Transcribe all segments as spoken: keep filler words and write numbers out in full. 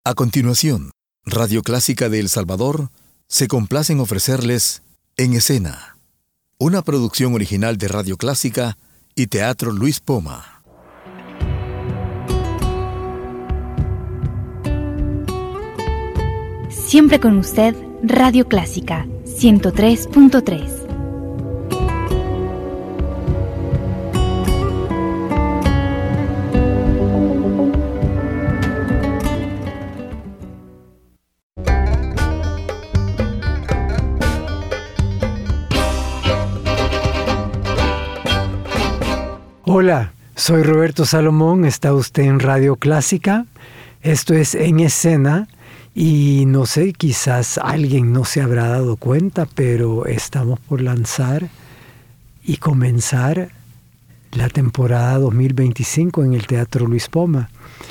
A continuación, Radio Clásica de El Salvador se complace en ofrecerles En Escena, una producción original de Radio Clásica y Teatro Luis Poma. Siempre con usted, Radio Clásica, ciento tres punto tres. Hola, soy Roberto Salomón, está usted en Radio Clásica, esto es En Escena, y no sé, quizás alguien no se habrá dado cuenta, pero estamos por lanzar y comenzar la temporada dos mil veinticinco en el Teatro Luis Poma.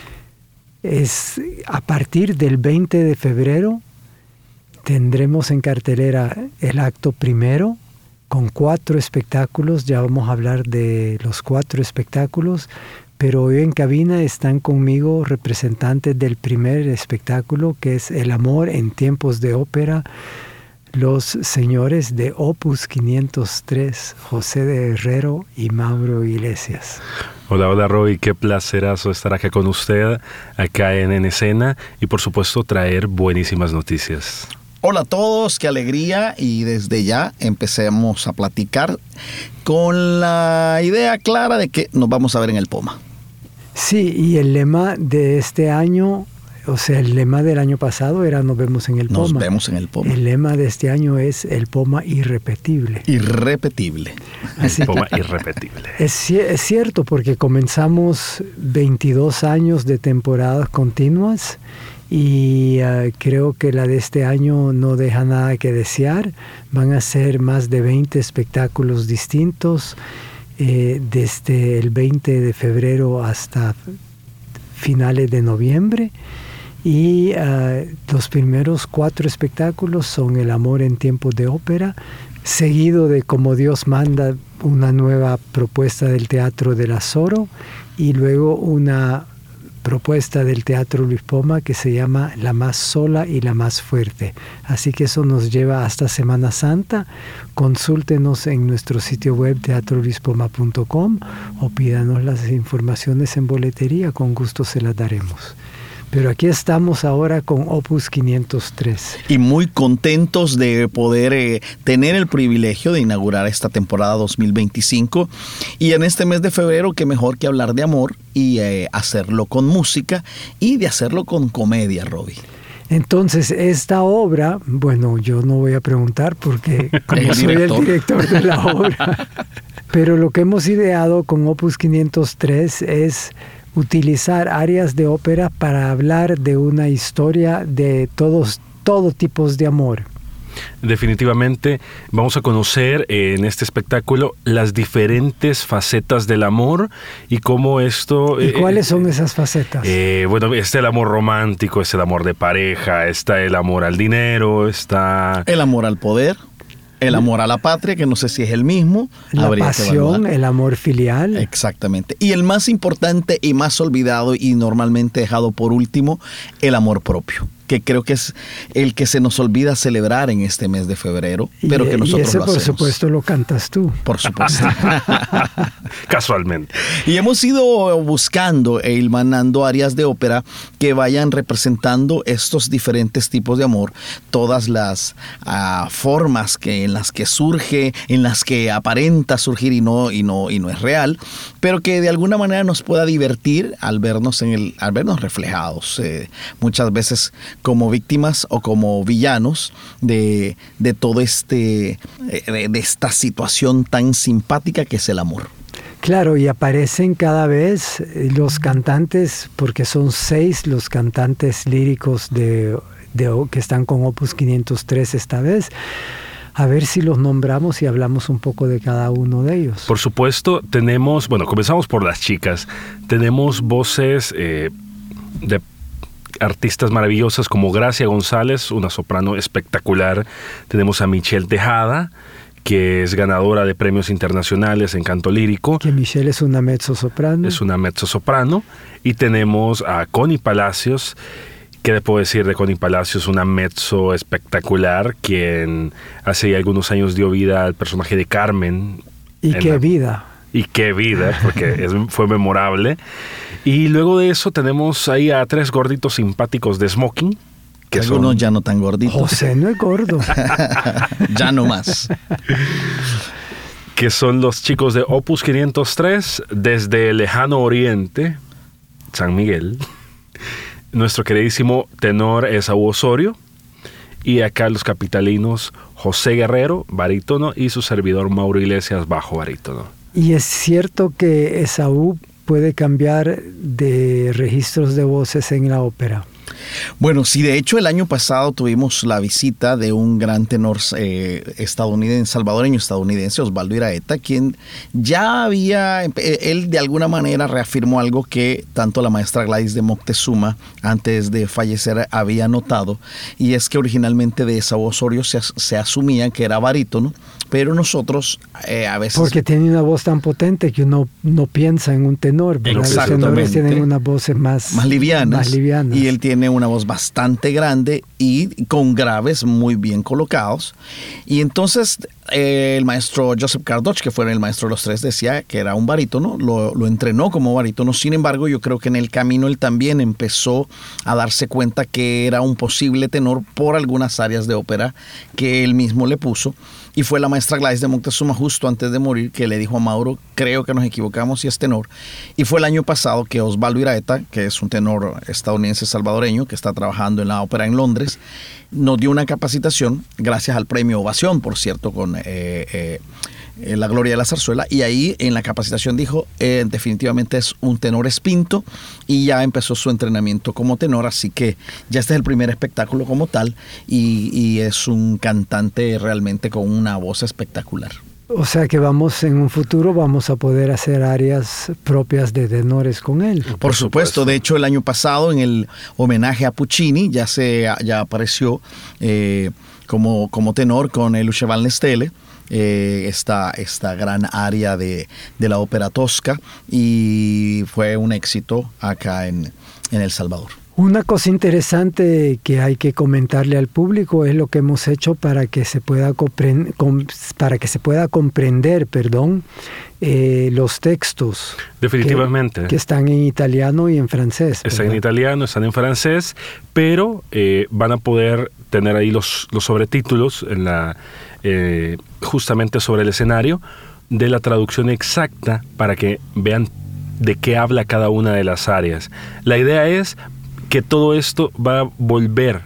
Es a partir del veinte de febrero, tendremos en cartelera el acto primero, con cuatro espectáculos. Ya vamos a hablar de los cuatro espectáculos, pero hoy en cabina están conmigo representantes del primer espectáculo, que es El amor en tiempos de ópera, los señores de Opus quinientos tres, José de Herrero y Mauro Iglesias. Hola, hola Roy, qué placerazo estar acá con usted, acá en En Escena, y por supuesto traer buenísimas noticias. Hola a todos, qué alegría, y desde ya empecemos a platicar con la idea clara de que nos vamos a ver en el Poma. Sí, y el lema de este año, o sea, el lema del año pasado era Nos vemos en el Poma. Nos vemos en el Poma. El lema de este año es El Poma irrepetible. Irrepetible. Así el Poma irrepetible. Es, es cierto, porque comenzamos veintidós años de temporadas continuas, y uh, creo que la de este año no deja nada que desear. Van a ser más de veinte espectáculos distintos, eh, desde el veinte de febrero hasta finales de noviembre. Y uh, los primeros cuatro espectáculos son El amor en tiempos de ópera, seguido de Como Dios manda, una nueva propuesta del Teatro del Azoro, y luego una propuesta del Teatro Luis Poma que se llama La más sola y la más fuerte. Así que eso nos lleva hasta Semana Santa. Consúltenos en nuestro sitio web teatro luis poma punto com o pídanos las informaciones en boletería, con gusto se las daremos. Pero aquí estamos ahora con Opus quinientos tres. Y muy contentos de poder eh, tener el privilegio de inaugurar esta temporada dos mil veinticinco. Y en este mes de febrero, qué mejor que hablar de amor y eh, hacerlo con música y de hacerlo con comedia, Robbie. Entonces, esta obra, bueno, yo no voy a preguntar porque como soy el director de la obra, pero lo que hemos ideado con Opus quinientos tres es utilizar áreas de ópera para hablar de una historia de todos, todo tipos de amor. Definitivamente vamos a conocer eh, en este espectáculo las diferentes facetas del amor y cómo esto... ¿Y eh, cuáles son esas facetas? Eh, bueno, está el amor romántico, está el amor de pareja, está el amor al dinero, está... El amor al poder. El amor a la patria, que no sé si es el mismo. La pasión, el amor filial. Exactamente. Y el más importante y más olvidado y normalmente dejado por último, el amor propio, que creo que es el que se nos olvida celebrar en este mes de febrero, pero y, que nosotros y ese lo por hacemos. Supuesto lo cantas tú. Por supuesto. Casualmente. Y hemos ido buscando e hilvanando áreas de ópera que vayan representando estos diferentes tipos de amor, todas las uh, formas que, en las que surge, en las que aparenta surgir y no, y no, y no es real, pero que de alguna manera nos pueda divertir al vernos, en el, al vernos reflejados, eh, muchas veces como víctimas o como villanos de, de todo este, de, de esta situación tan simpática que es el amor. Claro, y aparecen cada vez los cantantes, porque son seis los cantantes líricos de, de, que están con Opus quinientos tres esta vez. A ver si los nombramos y hablamos un poco de cada uno de ellos. Por supuesto, tenemos, bueno, comenzamos por las chicas. Tenemos voces eh, de artistas maravillosas como Gracia González, una soprano espectacular. Tenemos a Michelle Tejada, que es ganadora de premios internacionales en canto lírico. Que Michelle es una mezzosoprano. Es una mezzosoprano. Y tenemos a Connie Palacios, ¿Qué le puedo decir de Connie Palacios? Una mezzo espectacular, quien hace algunos años dio vida al personaje de Carmen. Y qué la... vida. Y qué vida, porque es, fue memorable. Y luego de eso tenemos ahí a tres gorditos simpáticos de smoking. Que algunos son... ya no tan gorditos. José no es gordo. Ya no más. Que son los chicos de Opus quinientos tres, desde el lejano oriente, San Miguel. Nuestro queridísimo tenor Esaú Osorio. Y acá los capitalinos José Guerrero, barítono, y su servidor Mauro Iglesias, bajo barítono. Y es cierto que Esaú puede cambiar de registros de voces en la ópera. Bueno, sí, de hecho el año pasado tuvimos la visita de un gran tenor eh, estadounidense, salvadoreño estadounidense, Osvaldo Iraeta, quien ya había, él de alguna manera reafirmó algo que tanto la maestra Gladys de Moctezuma antes de fallecer había notado, y es que originalmente de Esaú Osorio se, se asumía que era barítono, pero nosotros eh, a veces... Porque tiene una voz tan potente que uno no piensa en un tenor, ¿verdad? Los tenores tienen unas voces más, más livianas, más livianas. Y él tiene una voz bastante grande y con graves muy bien colocados. Y entonces eh, el maestro Joseph Cardoch, que fue el maestro de los tres, decía que era un barítono, lo, lo entrenó como barítono. Sin embargo, yo creo que en el camino él también empezó a darse cuenta que era un posible tenor por algunas áreas de ópera que él mismo le puso. Y fue la maestra Gladys de Moctezuma justo antes de morir que le dijo a Mauro, creo que nos equivocamos y es tenor. Y fue el año pasado que Osvaldo Iraeta, que es un tenor estadounidense salvadoreño que está trabajando en la ópera en Londres, nos dio una capacitación, gracias al premio Ovación, por cierto, con eh, eh, eh, La Gloria de la Zarzuela, y ahí en la capacitación dijo, eh, definitivamente es un tenor espinto, y ya empezó su entrenamiento como tenor, así que ya este es el primer espectáculo como tal, y, y es un cantante realmente con una voz espectacular. O sea que vamos, en un futuro vamos a poder hacer áreas propias de tenores con él. Por, Por supuesto. supuesto, de hecho el año pasado en el homenaje a Puccini ya se ya apareció eh, como, como tenor con el Luce Van Stelle. Eh, esta, esta gran área de, de la ópera tosca, y fue un éxito acá en, en El Salvador. Una cosa interesante que hay que comentarle al público es lo que hemos hecho para que se pueda, comprend- com- para que se pueda comprender, perdón, eh, los textos. Definitivamente. Que, que están en italiano y en francés. Están en italiano, están en francés, pero eh, van a poder tener ahí los, los sobretítulos en la, eh, justamente sobre el escenario, de la traducción exacta para que vean de qué habla cada una de las áreas. La idea es que todo esto va a volver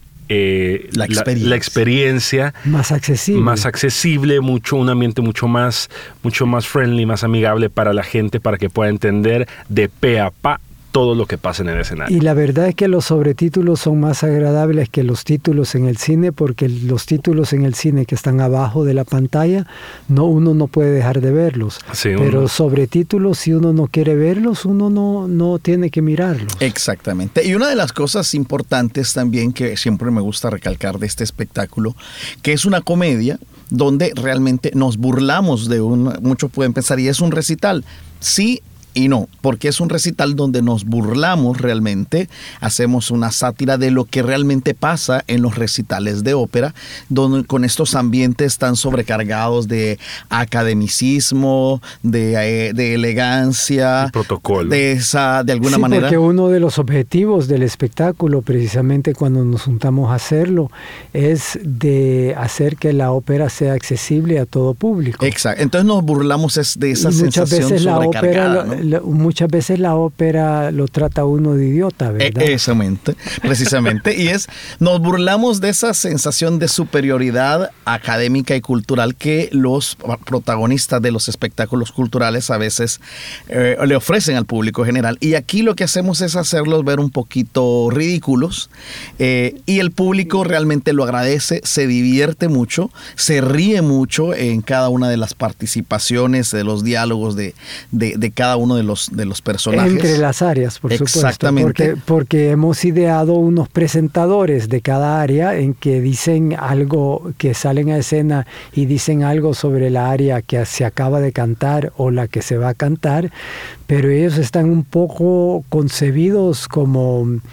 eh, la, experiencia. La, la experiencia más accesible, más accesible, mucho, un ambiente mucho más, mucho más friendly, más amigable para la gente, para que pueda entender de pe a pa todo lo que pasa en el escenario. Y la verdad es que los sobretítulos son más agradables que los títulos en el cine, porque los títulos en el cine que están abajo de la pantalla, no, uno no puede dejar de verlos. Sí, pero uno... sobretítulos, si uno no quiere verlos, uno no, no tiene que mirarlos. Exactamente. Y una de las cosas importantes también que siempre me gusta recalcar de este espectáculo, que es una comedia donde realmente nos burlamos de un... Muchos pueden pensar, y es un recital. Sí, y no, porque es un recital donde nos burlamos realmente, hacemos una sátira de lo que realmente pasa en los recitales de ópera, donde con estos ambientes tan sobrecargados de academicismo, de, de elegancia, el protocolo, de esa, de alguna sí, manera. Porque uno de los objetivos del espectáculo, precisamente cuando nos juntamos a hacerlo, es de hacer que la ópera sea accesible a todo público. Exacto. Entonces nos burlamos de esa y sensación muchas veces sobrecargada, la ópera, ¿no? La, muchas veces la ópera lo trata uno de idiota, ¿verdad? Exactamente, precisamente. Y es, nos burlamos de esa sensación de superioridad académica y cultural que los protagonistas de los espectáculos culturales a veces eh, le ofrecen al público general. Y aquí lo que hacemos es hacerlos ver un poquito ridículos, eh, y el público realmente lo agradece, se divierte mucho, se ríe mucho en cada una de las participaciones, de los diálogos de, de, de cada uno de los, de los personajes. Entre las áreas, por supuesto. Exactamente. Porque, porque hemos ideado unos presentadores de cada área en que dicen algo, que salen a escena y dicen algo sobre la área que se acaba de cantar o la que se va a cantar, pero ellos están un poco concebidos como...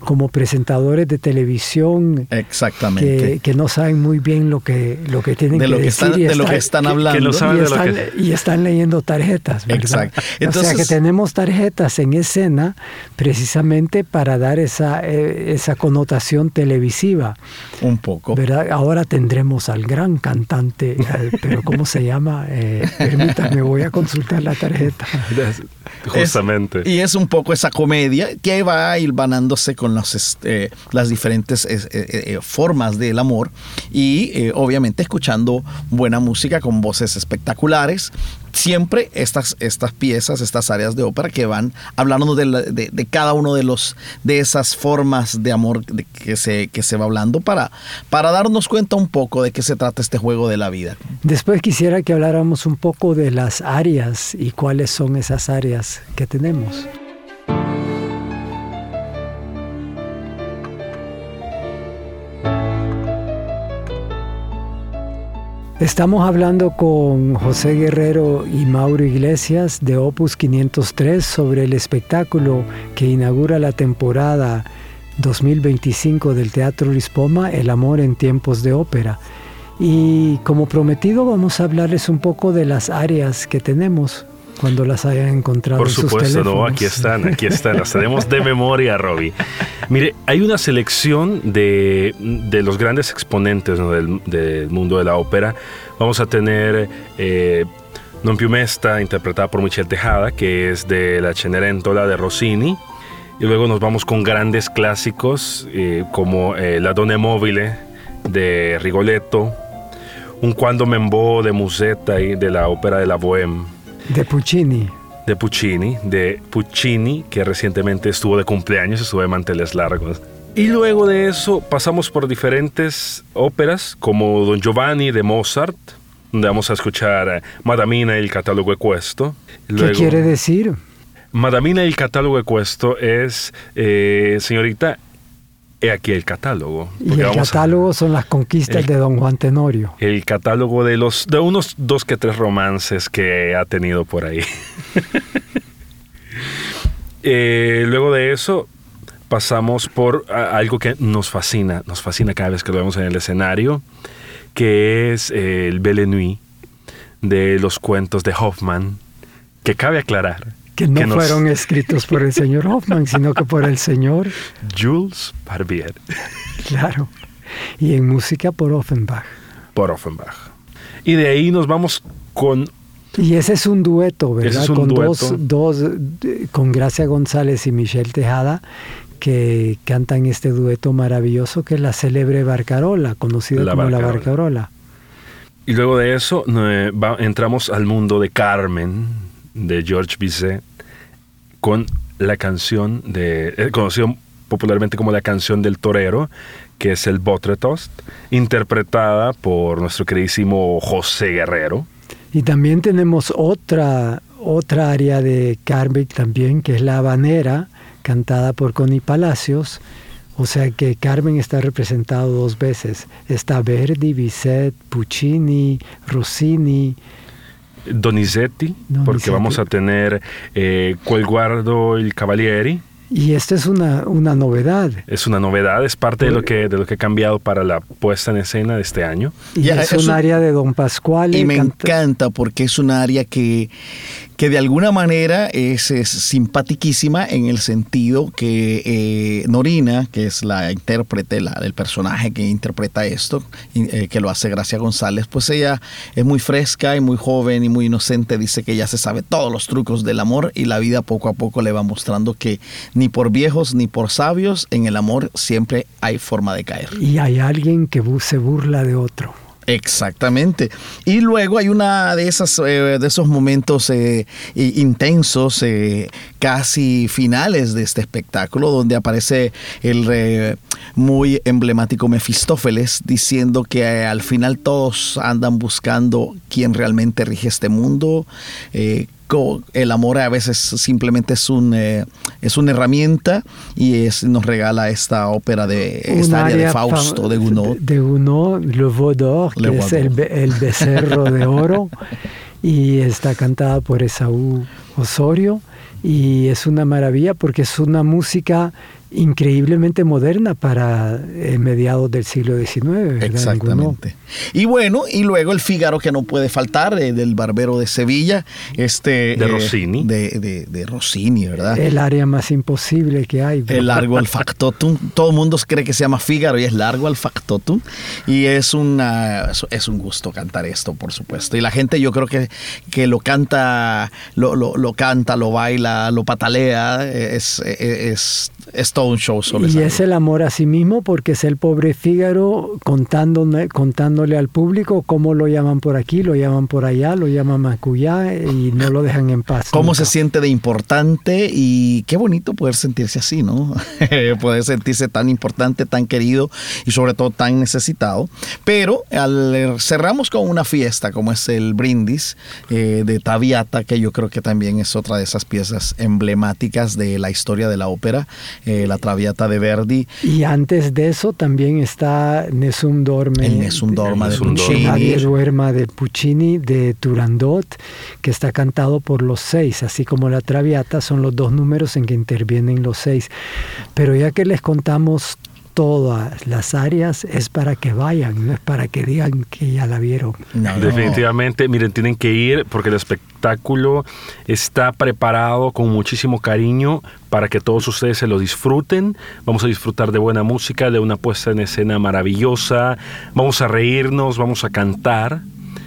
como presentadores de televisión. Exactamente. Que, que no saben muy bien lo que, lo que tienen de lo que, que decir. Están, de están, lo que están hablando. Que no saben y, de están, lo que... y están leyendo tarjetas, ¿verdad? Exacto. Entonces, o sea que tenemos tarjetas en escena precisamente para dar esa, eh, esa connotación televisiva. Un poco. ¿Verdad? Ahora tendremos al gran cantante, eh, pero ¿cómo se llama? Eh, permítame, voy a consultar la tarjeta. Justamente. Es, y es un poco esa comedia que va hilvanándose con los, eh, las diferentes eh, eh, formas del amor y eh, obviamente escuchando buena música con voces espectaculares. Siempre estas, estas piezas, estas áreas de ópera que van hablando de, la, de, de cada uno de los de esas formas de amor de que, se, que se va hablando para, para darnos cuenta un poco de qué se trata este juego de la vida. Después quisiera que habláramos un poco de las áreas y cuáles son esas áreas que tenemos. Estamos hablando con José Guerrero y Mauro Iglesias de Opus quinientos tres sobre el espectáculo que inaugura la temporada dos mil veinticinco del Teatro Luis Poma, El amor en tiempos de ópera. Y como prometido vamos a hablarles un poco de las áreas que tenemos cuando las hayan encontrado. Por en sus supuesto, teléfonos. no, aquí están, aquí están, las tenemos de memoria, Robbie. Mire, hay una selección de, de los grandes exponentes, ¿no?, del, del mundo de la ópera. Vamos a tener eh, Non più mesta, interpretada por Michel Tejada, que es de la Cenerentola de Rossini. Y luego nos vamos con grandes clásicos eh, como eh, La Donna Mobile de Rigoletto, Un Quando Membo de Musetta y de la ópera de la Bohème. De Puccini. De Puccini, de Puccini, que recientemente estuvo de cumpleaños, estuvo de manteles largos. Y luego de eso pasamos por diferentes óperas, como Don Giovanni de Mozart, donde vamos a escuchar Madamina e il catalogo è questo. Luego, ¿qué quiere decir? Madamina e il catalogo è questo es, eh, señorita, he aquí el catálogo. Y el catálogo a, son las conquistas el, de Don Juan Tenorio. El catálogo de los de unos dos que tres romances que ha tenido por ahí. eh, luego de eso pasamos por a, algo que nos fascina, nos fascina cada vez que lo vemos en el escenario, que es eh, el Belle Nuit de los cuentos de Hoffmann, que cabe aclarar que no que nos... fueron escritos por el señor Hoffmann, sino que por el señor Jules Barbier. Claro. Y en música por Offenbach. Por Offenbach. Y de ahí nos vamos con... Y ese es un dueto, ¿verdad? Ese es un con dueto. Dos, dos, con Gracia González y Michel Tejada, que cantan este dueto maravilloso que es la célebre Barcarola, conocida la como Barcarola. la Barcarola. Y luego de eso eh, va, entramos al mundo de Carmen, de Georges Bizet, con la canción de, eh, conocido popularmente como la canción del torero, que es el Botretost, interpretada por nuestro queridísimo José Guerrero. Y también tenemos otra, otra área de Carmen también, que es la habanera, cantada por Connie Palacios. O sea que Carmen está representado dos veces. Está Verdi, Bizet, Puccini, Rossini, Donizetti, Donizetti. Porque vamos a tener eh, Quel guardo il Cavalieri. Y esta es una, una novedad. Es una novedad, es parte de lo que de lo que ha cambiado para la puesta en escena de este año. Y ya, es, es un un área de Don Pasquale. Y me canta... encanta porque es un área que, que de alguna manera es, es simpaticísima en el sentido que eh, Norina, que es la intérprete, la del personaje que interpreta esto, eh, que lo hace Gracia González, pues ella es muy fresca y muy joven y muy inocente, dice que ya se sabe todos los trucos del amor y la vida poco a poco le va mostrando que ni por viejos ni por sabios, en el amor siempre hay forma de caer. Y hay alguien que bu- se burla de otro. Exactamente. Y luego hay una de esas eh, de esos momentos eh, intensos, eh, casi finales de este espectáculo, donde aparece el eh, muy emblemático Mefistófeles diciendo que eh, al final todos andan buscando quién realmente rige este mundo. Eh, El amor a veces simplemente es un eh, es una herramienta y es, nos regala esta ópera de esta área de Fausto de Gounod. De, de Gounod, Le Veau d'Or, que Le es Veau el, el becerro de oro, y está cantada por Esaú Osorio, y es una maravilla porque es una música increíblemente moderna para eh, mediados del siglo diecinueve, ¿verdad? Exactamente. Ninguno. Y bueno, y luego el Fígaro que no puede faltar, eh, del Barbero de Sevilla, este De eh, Rossini. De, de, de Rossini, ¿verdad? El área más imposible que hay. El Largo al Factotum. Todo el mundo cree que se llama Fígaro y es Largo al Factotum. Y es, una, es un gusto cantar esto, por supuesto. Y la gente, yo creo que, que lo canta, lo, lo, lo canta, lo baila, lo patalea. Es, es, es todo un show. Solo y es el amor a sí mismo, porque es el pobre Fígaro contándole, contándole al público cómo lo llaman por aquí, lo llaman por allá, lo llaman macuyá y no lo dejan en paz. Cómo nunca. se siente de importante, y qué bonito poder sentirse así, ¿no? Poder sentirse tan importante, tan querido y sobre todo tan necesitado. Pero al, cerramos con una fiesta como es el Brindis eh, de Traviata, que yo creo que también es otra de esas piezas emblemáticas de la historia de la ópera, eh, la Traviata de Verdi. Y antes de eso también está Nessun Dorme. El Nessun Dorma de Nessun Puccini. Que nadie duerma de Puccini, de Turandot, que está cantado por los seis, así como la Traviata son los dos números en que intervienen los seis. Pero ya que les contamos todas las áreas, es para que vayan, no es para que digan que ya la vieron. No, no. Definitivamente, miren, tienen que ir porque el espectáculo está preparado con muchísimo cariño para que todos ustedes se lo disfruten. Vamos a disfrutar de buena música, de una puesta en escena maravillosa, vamos a reírnos, vamos a cantar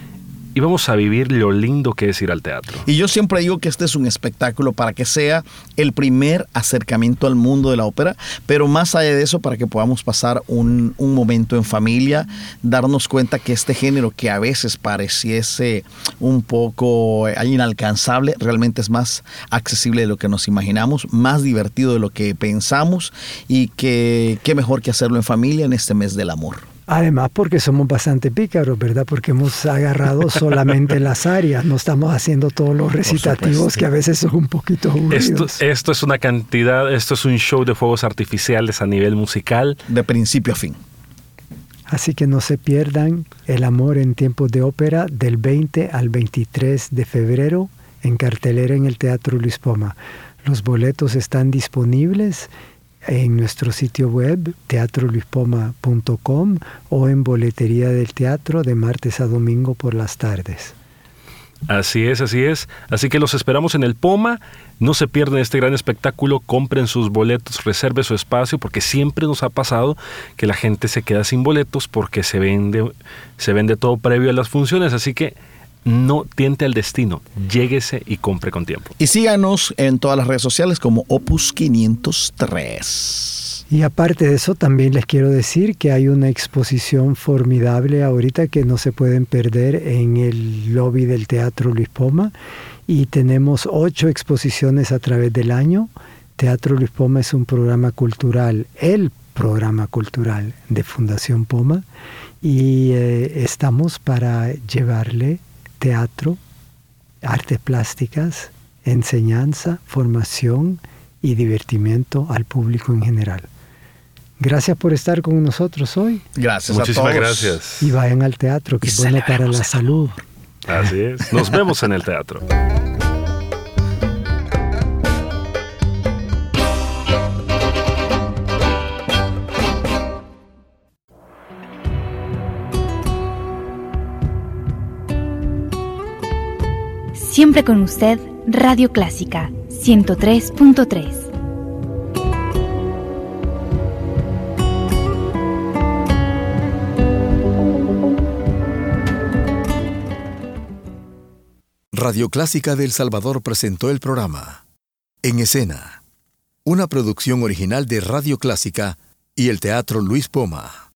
y vamos a vivir lo lindo que es ir al teatro. Y yo siempre digo que este es un espectáculo para que sea el primer acercamiento al mundo de la ópera, pero más allá de eso, para que podamos pasar un, un momento en familia, darnos cuenta que este género que a veces pareciese un poco inalcanzable, realmente es más accesible de lo que nos imaginamos, más divertido de lo que pensamos, y que qué mejor que hacerlo en familia en este mes del amor. Además, porque somos bastante pícaros, ¿verdad? Porque hemos agarrado solamente las áreas, no estamos haciendo todos los recitativos que a veces son un poquito aburridos. Esto, esto es una cantidad, esto es un show de fuegos artificiales a nivel musical. De principio a fin. Así que no se pierdan El amor en tiempos de ópera del veinte al veintitrés de febrero en cartelera en el Teatro Luis Poma. Los boletos están disponibles en nuestro sitio web teatro luis poma punto com o en boletería del teatro de martes a domingo por las tardes. Así es, así es. Así que los esperamos en el Poma. No se pierdan este gran espectáculo. Compren sus boletos, reserve su espacio, porque siempre nos ha pasado que la gente se queda sin boletos porque se vende, se vende todo previo a las funciones. Así que no tiente al destino, lléguese y compre con tiempo. Y síganos en todas las redes sociales como Opus quinientos tres. Y aparte de eso, también les quiero decir que hay una exposición formidable ahorita que no se pueden perder en el lobby del Teatro Luis Poma. Y tenemos ocho exposiciones a través del año. Teatro Luis Poma es un programa cultural, el programa cultural de Fundación Poma. Y eh, estamos para llevarle teatro, artes plásticas, enseñanza, formación y divertimiento al público en general. Gracias por estar con nosotros hoy. Gracias Muchísimas a todos. gracias. Y vayan al teatro, que Y es bueno para la celebremos el salud. Así es. Nos vemos en el teatro. Siempre con usted, Radio Clásica ciento tres punto tres. Radio Clásica de El Salvador presentó el programa En Escena, una producción original de Radio Clásica y el Teatro Luis Poma.